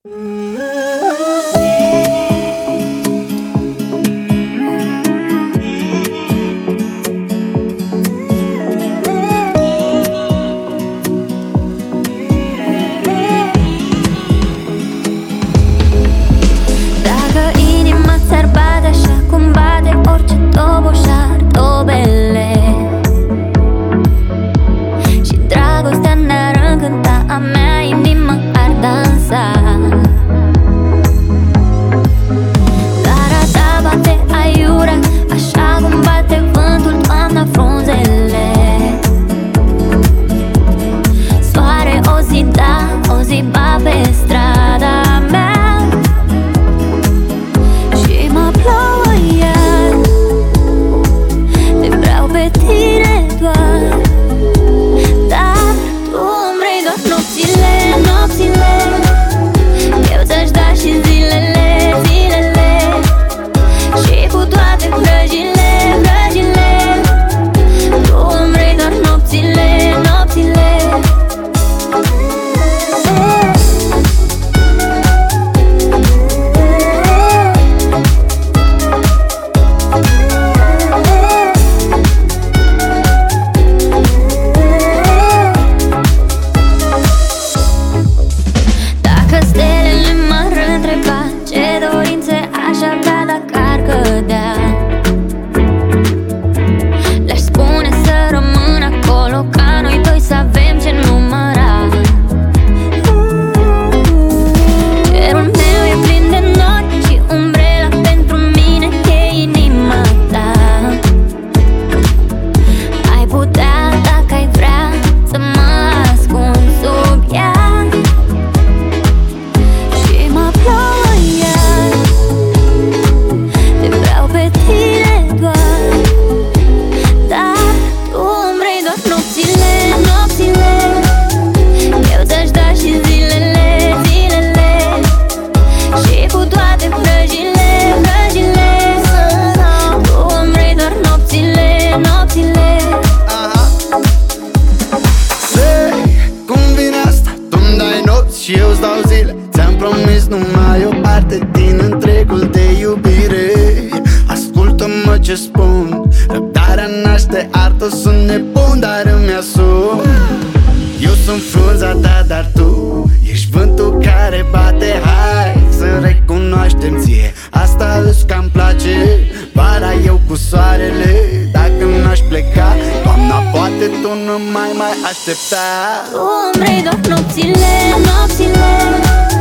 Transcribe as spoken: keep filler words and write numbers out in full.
Dacă inima ți-ar bate așa cum bate orice toboșar, tobele, și dragostea ne-ar încânta, a mea inimă ar dansa. Dar a ta bate aiurea, așa cum bate vântul toamna frunzele. Soare o zi da, o zi ba pe strada mea, și mă plouă iar. Te vreau pe tine doar, dar tu îmi vrei doar nopțile, nopțile. Eu ți-aș da și zilele, zilele, și cu toate vrăjile, vrăjile. Tu îmi vrei doar nopțile, nopțile. Dacă stelele m-ar întreba ce dorințe aș avea dacă ar cădea, le-aș spune să rămân acolo, ca noi doi să avem ce număra. Cerul meu e plin de nori și umbrela pentru mine e inima ta. Ai putea, dacă ai vrea, să mă ascund sub ea, și mă plouă iar. Te vreau pe tine doar, dar tu îmi vrei doar nopțile, nopțile. Eu ți-aș da și zilele, zilele, și cu toate vrăjile, vrăjile. Tu îmi vrei doar nopțile, nopțile. Sei cum vine asta, tu-mi dai nopți și eu-ți dau zile. Ți-am promis numai o parte din întregul de iubire. Ascultă-mă ce spun, răbdarea naște artă. Sunt nebun, dar îmi asum. Eu sunt frunza ta, dar tu ești vântul care bate. Hai să recunoaștem ție, asta îți cam place. Vara eu cu soarele, dacă n-aș pleca, toamna poate tu nu mai mai aștepta. Tu îmi vrei doar nopțile, nopțile.